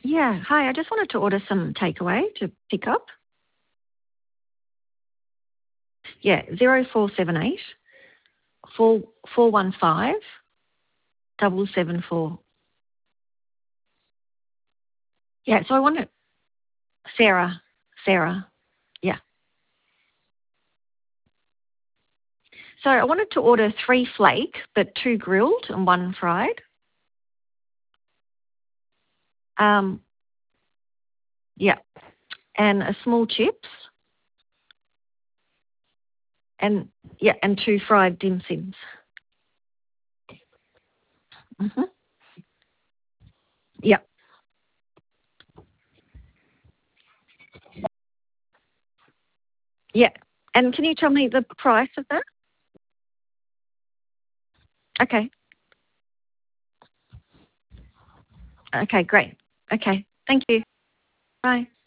Yeah, hi. I just wanted to order some takeaway to pick up. Yeah, 0478 415 774. Yeah, so I wanted Sarah. Sarah. Yeah. So I wanted to order 3 flake, but 2 grilled and 1 fried. Um, yeah, and a small chips, and yeah, and 2 fried dim sims. Mhm. Yeah. Yeah. And can you tell me the price of that? Okay. Okay, great. Okay. Thank you. Bye.